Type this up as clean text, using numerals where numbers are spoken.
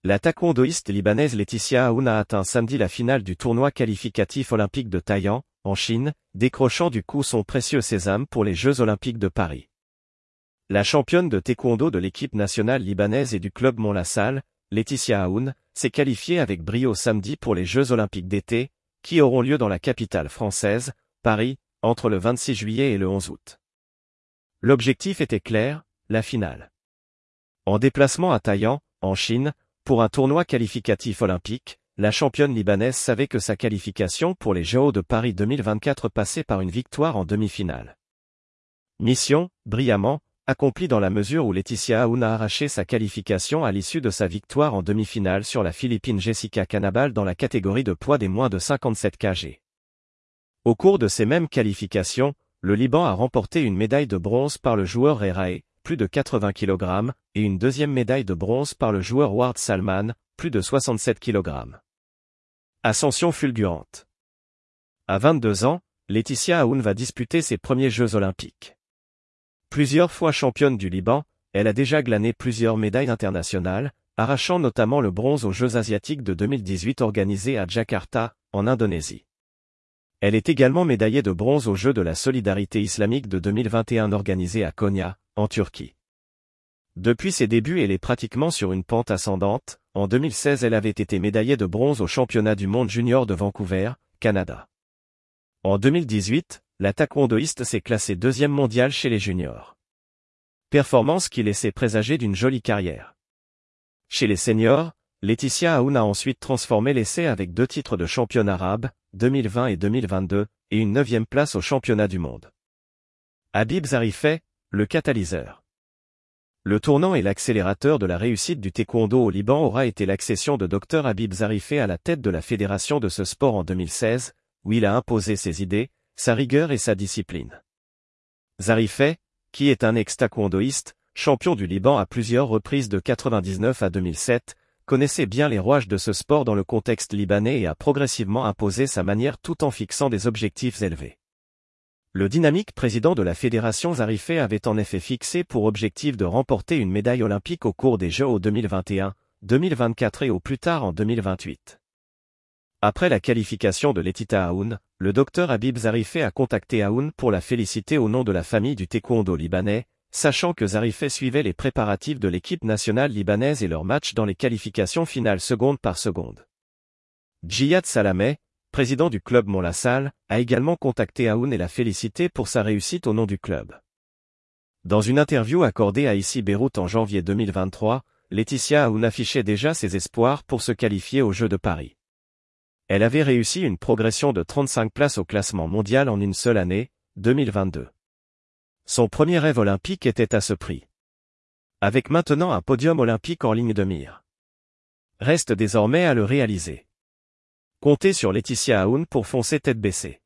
La taekwondoïste libanaise Laetitia Aoun a atteint samedi la finale du tournoi qualificatif olympique de Taiyang, en Chine, décrochant du coup son précieux sésame pour les Jeux olympiques de Paris. La championne de taekwondo de l'équipe nationale libanaise et du club Mont-la-Salle, Laetitia Aoun, s'est qualifiée avec brio samedi pour les Jeux olympiques d'été, qui auront lieu dans la capitale française, Paris, entre le 26 juillet et le 11 août. L'objectif était clair, la finale. En déplacement à Taiyang, en Chine, pour un tournoi qualificatif olympique, la championne libanaise savait que sa qualification pour les JO de Paris 2024 passait par une victoire en demi-finale. Mission, brillamment, accomplie dans la mesure où Laetitia Aoun a arraché sa qualification à l'issue de sa victoire en demi-finale sur la Philippine Jessica Cannabal dans la catégorie de poids des moins de 57 kg. Au cours de ces mêmes qualifications, le Liban a remporté une médaille de bronze par le joueur Rerae, plus de 80 kg, et une deuxième médaille de bronze par le joueur Ward Salman, plus de 67 kg. Ascension fulgurante. À 22 ans, Laetitia Aoun va disputer ses premiers Jeux olympiques. Plusieurs fois championne du Liban, elle a déjà glané plusieurs médailles internationales, arrachant notamment le bronze aux Jeux asiatiques de 2018 organisés à Jakarta, en Indonésie. Elle est également médaillée de bronze aux Jeux de la solidarité islamique de 2021 organisés à Konya, en Turquie. Depuis ses débuts, elle est pratiquement sur une pente ascendante. En 2016, elle avait été médaillée de bronze au championnat du monde junior de Vancouver, Canada. En 2018, la taekwondoïste s'est classée deuxième mondiale chez les juniors. Performance qui laissait présager d'une jolie carrière. Chez les seniors, Laetitia Aoun a ensuite transformé l'essai avec 2 titres de championne arabe, 2020 et 2022, et une 9e place au championnat du monde. Habib Zarifeh, le catalyseur. Le tournant et l'accélérateur de la réussite du taekwondo au Liban aura été l'accession de Dr Habib Zarifeh à la tête de la fédération de ce sport en 2016, où il a imposé ses idées, sa rigueur et sa discipline. Zarifeh, qui est un ex-taekwondoïste, champion du Liban à plusieurs reprises de 1999 à 2007, connaissait bien les rouages de ce sport dans le contexte libanais et a progressivement imposé sa manière tout en fixant des objectifs élevés. Le dynamique président de la fédération Zarifeh avait en effet fixé pour objectif de remporter une médaille olympique au cours des Jeux au 2021, 2024 et au plus tard en 2028. Après la qualification de Laetitia Aoun, le docteur Habib Zarifeh a contacté Aoun pour la féliciter au nom de la famille du taekwondo libanais, sachant que Zarifeh suivait les préparatifs de l'équipe nationale libanaise et leurs matchs dans les qualifications finales seconde par seconde. Djihad Salameh, président du club Mont-la-Salle, a également contacté Aoun et l'a félicité pour sa réussite au nom du club. Dans une interview accordée à ICI Beyrouth en janvier 2023, Laetitia Aoun affichait déjà ses espoirs pour se qualifier aux Jeux de Paris. Elle avait réussi une progression de 35 places au classement mondial en une seule année, 2022. Son premier rêve olympique était à ce prix. Avec maintenant un podium olympique en ligne de mire. Reste désormais à le réaliser. Comptez sur Laetitia Aoun pour foncer tête baissée.